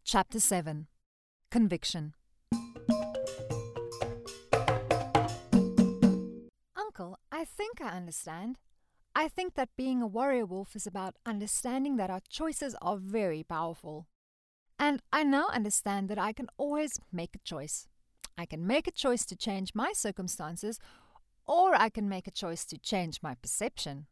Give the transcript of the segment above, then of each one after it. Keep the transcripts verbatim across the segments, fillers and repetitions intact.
Chapter seven. Conviction. Uncle, I think I understand. I think that being a warrior wolf is about understanding that our choices are very powerful. And I now understand that I can always make a choice. I can make a choice to change my circumstances, or I can make a choice to change my perception.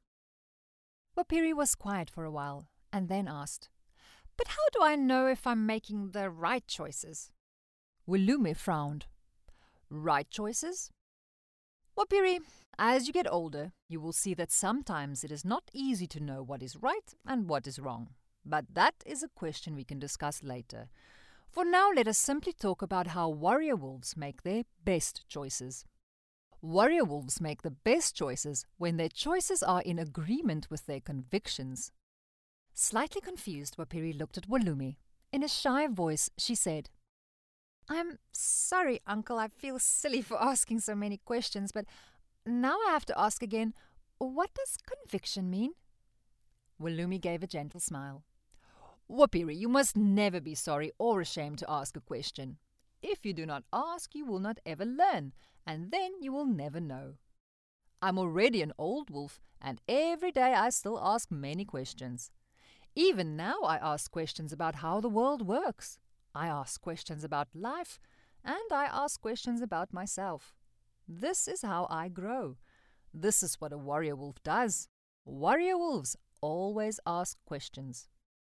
Wapiri was quiet for a while, and then asked, "But how do I know if I'm making the right choices?" Willume frowned. "Right choices? Wapiri, as you get older, you will see that sometimes it is not easy to know what is right and what is wrong. But that is a question we can discuss later. For now, let us simply talk about how warrior wolves make their best choices. Warrior wolves make the best choices when their choices are in agreement with their convictions." Slightly confused, Wapiri looked at Willume. In a shy voice, she said, "I'm sorry, Uncle, I feel silly for asking so many questions, but now I have to ask again, what does conviction mean?" Willume gave a gentle smile. "Wapiri, you must never be sorry or ashamed to ask a question. If you do not ask, you will not ever learn, and then you will never know. I'm already an old wolf, and every day I still ask many questions. Even now I ask questions about how the world works. I ask questions about life, and I ask questions about myself. This is how I grow. This is what a warrior wolf does. Warrior wolves always ask questions."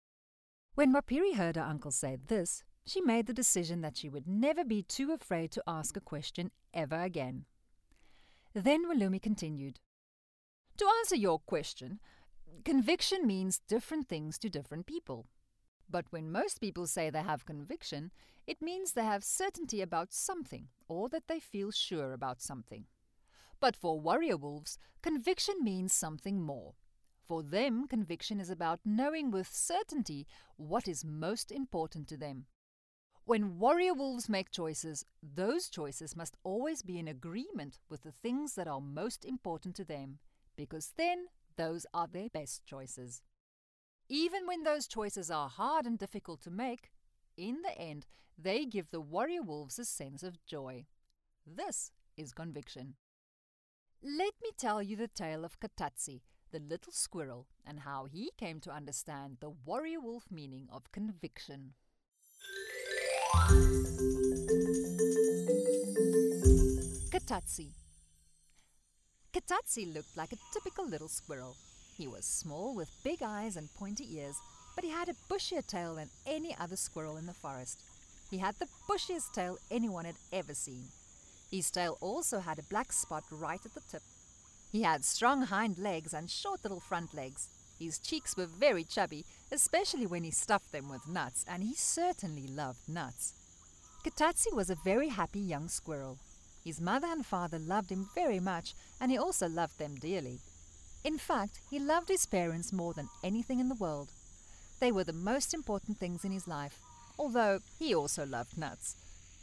When Wapiri heard her uncle say this, she made the decision that she would never be too afraid to ask a question ever again. Then Willume continued, "To answer your question, conviction means different things to different people. But when most people say they have conviction, it means they have certainty about something or that they feel sure about something. But for warrior wolves, conviction means something more. For them, conviction is about knowing with certainty what is most important to them. When warrior wolves make choices, those choices must always be in agreement with the things that are most important to them, because then those are their best choices. Even when those choices are hard and difficult to make, in the end, they give the warrior wolves a sense of joy. This is conviction. Let me tell you the tale of Katatsi, the little squirrel, and how he came to understand the warrior wolf meaning of conviction. Katatsi. Katatsi looked like a typical little squirrel. He was small with big eyes and pointy ears, but he had a bushier tail than any other squirrel in the forest. He had the bushiest tail anyone had ever seen. His tail also had a black spot right at the tip. He had strong hind legs and short little front legs. His cheeks were very chubby, especially when he stuffed them with nuts, and he certainly loved nuts. Katatsi was a very happy young squirrel. His mother and father loved him very much, and he also loved them dearly. In fact, he loved his parents more than anything in the world. They were the most important things in his life, although he also loved nuts.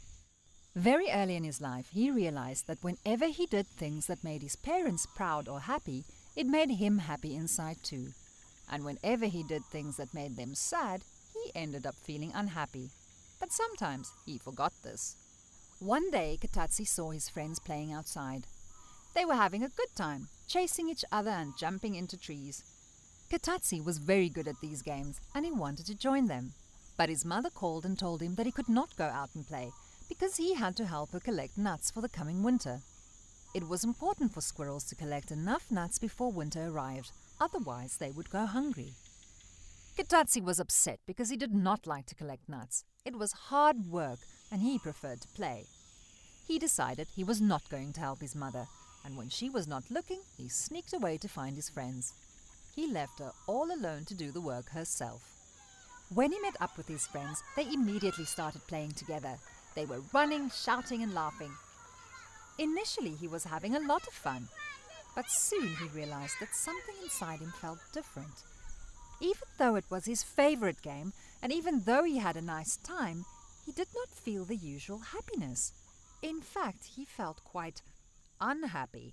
Very early in his life, he realized that whenever he did things that made his parents proud or happy, it made him happy inside too. And whenever he did things that made them sad, he ended up feeling unhappy. But sometimes he forgot this. One day, Katatsi saw his friends playing outside. They were having a good time, chasing each other and jumping into trees. Katatsi was very good at these games, and he wanted to join them. But his mother called and told him that he could not go out and play, because he had to help her collect nuts for the coming winter. It was important for squirrels to collect enough nuts before winter arrived, otherwise they would go hungry. Katatsi was upset because he did not like to collect nuts. It was hard work, and he preferred to play. He decided he was not going to help his mother, and when she was not looking, he sneaked away to find his friends. He left her all alone to do the work herself. When he met up with his friends, they immediately started playing together. They were running, shouting and laughing. Initially, he was having a lot of fun, but soon he realized that something inside him felt different. Even though it was his favorite game, and even though he had a nice time, he did not feel the usual happiness. In fact, he felt quite unhappy.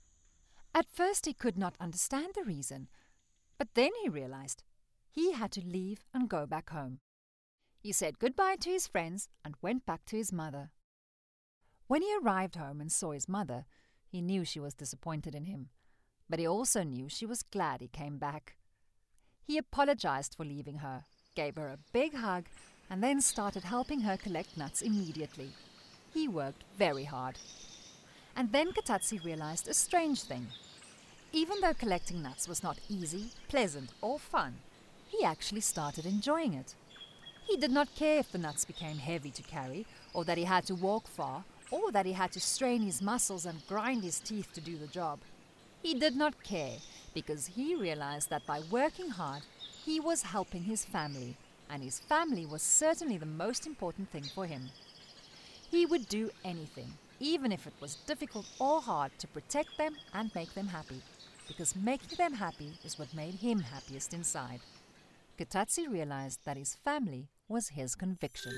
At first, he could not understand the reason, but then he realized he had to leave and go back home. He said goodbye to his friends and went back to his mother. When he arrived home and saw his mother, he knew she was disappointed in him, but he also knew she was glad he came back. He apologized for leaving her, gave her a big hug, and then started helping her collect nuts immediately. He worked very hard. And then Katatsi realized a strange thing. Even though collecting nuts was not easy, pleasant, or fun, he actually started enjoying it. He did not care if the nuts became heavy to carry, or that he had to walk far, or that he had to strain his muscles and grind his teeth to do the job. He did not care, because he realized that by working hard, he was helping his family, and his family was certainly the most important thing for him. He would do anything, even if it was difficult or hard, to protect them and make them happy, because making them happy is what made him happiest inside. Katatsi realized that his family was his conviction.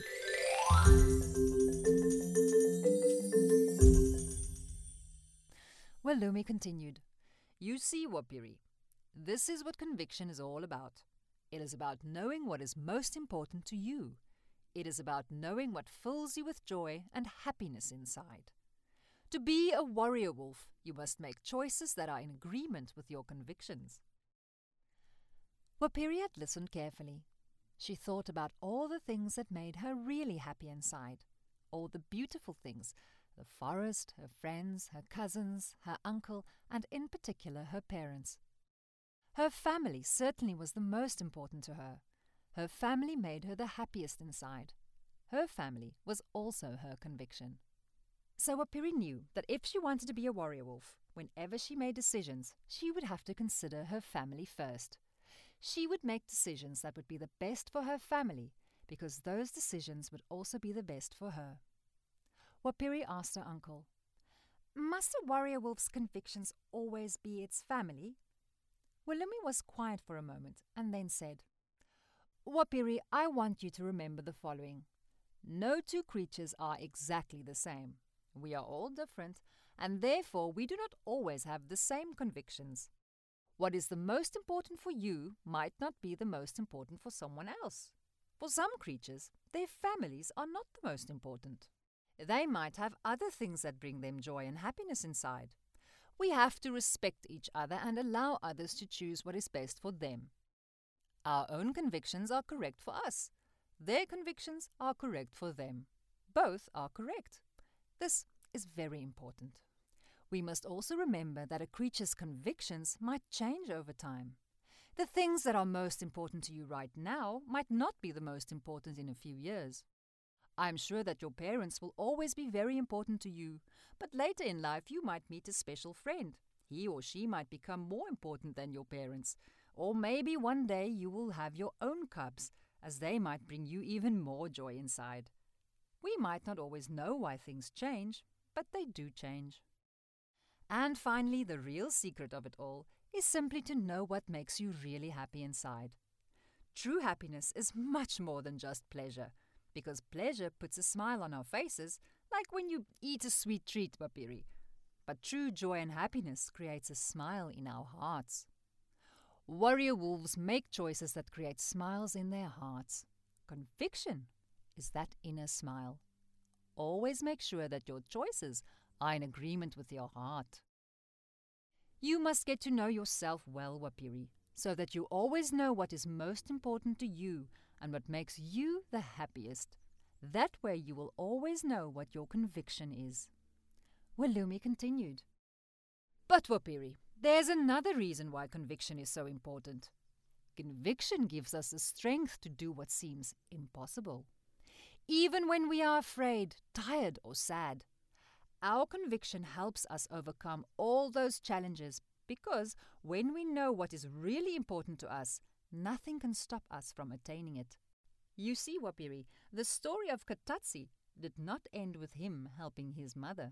Well, Lumi continued, "You see, Wapiri, this is what conviction is all about. It is about knowing what is most important to you. It is about knowing what fills you with joy and happiness inside. To be a warrior wolf, you must make choices that are in agreement with your convictions." Wapiri had listened carefully. She thought about all the things that made her really happy inside, all the beautiful things, the forest, her friends, her cousins, her uncle, and in particular her parents. Her family certainly was the most important to her. Her family made her the happiest inside. Her family was also her conviction. So Wapiri knew that if she wanted to be a warrior wolf, whenever she made decisions, she would have to consider her family first. She would make decisions that would be the best for her family, because those decisions would also be the best for her. Wapiri asked her uncle, "Must a warrior wolf's convictions always be its family?" Wilumi was quiet for a moment and then said, "Wapiri, I want you to remember the following. No two creatures are exactly the same. We are all different, and therefore we do not always have the same convictions. What is the most important for you might not be the most important for someone else. For some creatures, their families are not the most important. They might have other things that bring them joy and happiness inside. We have to respect each other and allow others to choose what is best for them. Our own convictions are correct for us. Their convictions are correct for them. Both are correct. This is very important. We must also remember that a creature's convictions might change over time. The things that are most important to you right now might not be the most important in a few years. I'm sure that your parents will always be very important to you, but later in life you might meet a special friend. He or she might become more important than your parents, or maybe one day you will have your own cubs, as they might bring you even more joy inside. We might not always know why things change, but they do change. And finally, the real secret of it all is simply to know what makes you really happy inside. True happiness is much more than just pleasure, because pleasure puts a smile on our faces, like when you eat a sweet treat, Wapiri. But true joy and happiness creates a smile in our hearts. Warrior wolves make choices that create smiles in their hearts. Conviction is that inner smile. Always make sure that your choices are in agreement with your heart. You must get to know yourself well, Wapiri, so that you always know what is most important to you and what makes you the happiest. That way you will always know what your conviction is. Wilumi continued. But Wapiri, there's another reason why conviction is so important. Conviction gives us the strength to do what seems impossible. Even when we are afraid, tired, or sad, our conviction helps us overcome all those challenges, because when we know what is really important to us, nothing can stop us from attaining it. You see, Wapiri, the story of Katatsi did not end with him helping his mother.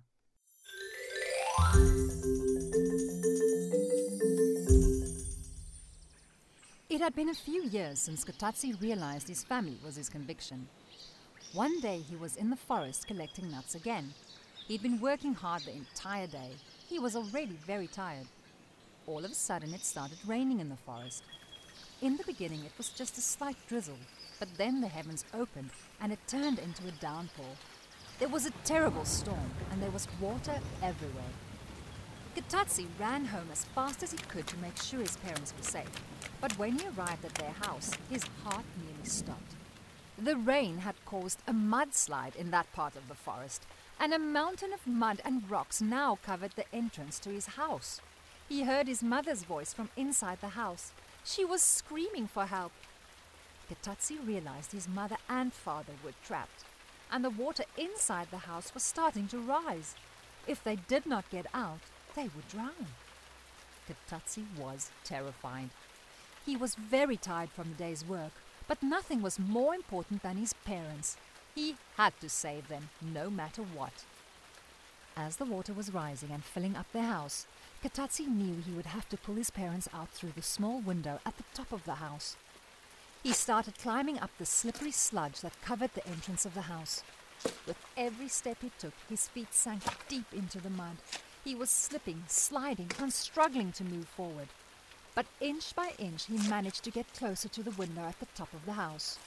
It had been a few years since Katatsi realized his family was his conviction. One day he was in the forest collecting nuts again. He'd been working hard the entire day. He was already very tired. All of a sudden it started raining in the forest. In the beginning it was just a slight drizzle, But then the heavens opened and it turned into a downpour. There was a terrible storm and there was water everywhere. Katatsi ran home as fast as he could to make sure his parents were safe. But when he arrived at their house, his heart nearly stopped. The rain had caused a mudslide in that part of the forest, and a mountain of mud and rocks now covered the entrance to his house. He heard his mother's voice from inside the house. She was screaming for help. Katatsi realized his mother and father were trapped, and the water inside the house was starting to rise. If they did not get out, they would drown. Katatsi was terrified. He was very tired from the day's work, but nothing was more important than his parents. He had to save them, no matter what. As the water was rising and filling up their house, Katatsi knew he would have to pull his parents out through the small window at the top of the house. He started climbing up the slippery sludge that covered the entrance of the house. With every step he took, his feet sank deep into the mud. He was slipping, sliding, and struggling to move forward. But inch by inch, he managed to get closer to the window at the top of the house.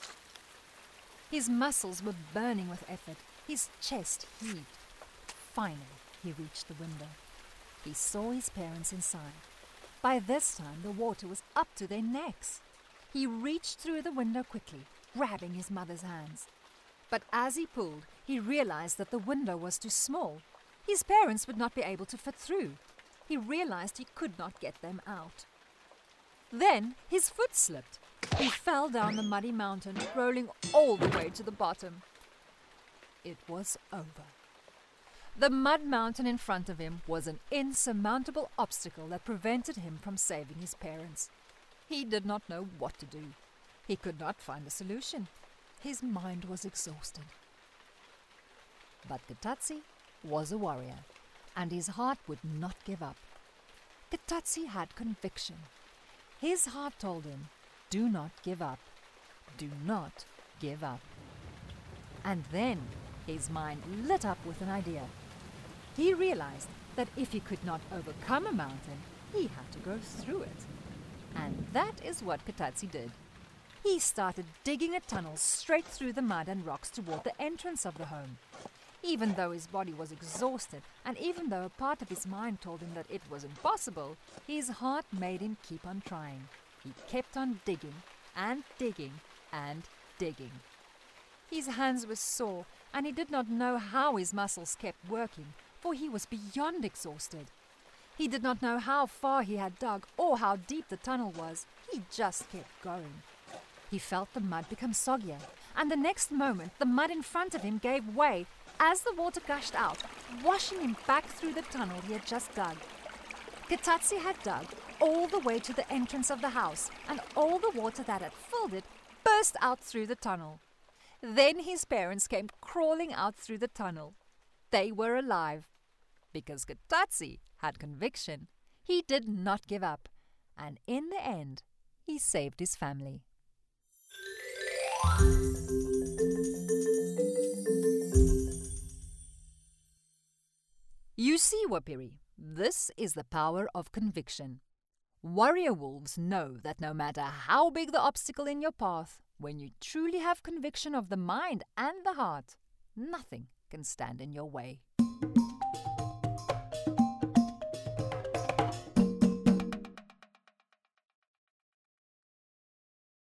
His muscles were burning with effort. His chest heaved. Finally, he reached the window. He saw his parents inside. By this time, the water was up to their necks. He reached through the window quickly, grabbing his mother's hands. But as he pulled, he realized that the window was too small. His parents would not be able to fit through. He realized he could not get them out. Then his foot slipped. He fell down the muddy mountain, rolling all the way to the bottom. It was over. The mud mountain in front of him was an insurmountable obstacle that prevented him from saving his parents. He did not know what to do. He could not find a solution. His mind was exhausted. But Katatsi was a warrior, and his heart would not give up. Katatsi had conviction. His heart told him, do not give up. Do not give up. And then his mind lit up with an idea. He realized that if he could not overcome a mountain, he had to go through it. And that is what Katatsi did. He started digging a tunnel straight through the mud and rocks toward the entrance of the home. Even though his body was exhausted, and even though a part of his mind told him that it was impossible, his heart made him keep on trying. He kept on digging and digging and digging. His hands were sore, and he did not know how his muscles kept working, for he was beyond exhausted. He did not know how far he had dug or how deep the tunnel was. He just kept going. He felt the mud become soggier, and the next moment the mud in front of him gave way as the water gushed out, washing him back through the tunnel he had just dug. Katatsi had dug all the way to the entrance of the house, and all the water that had filled it burst out through the tunnel. Then his parents came crawling out through the tunnel. They were alive. Because Katatsi had conviction, he did not give up, and in the end, he saved his family. You see, Wapiri, this is the power of conviction. Warrior wolves know that no matter how big the obstacle in your path, when you truly have conviction of the mind and the heart, nothing can stand in your way.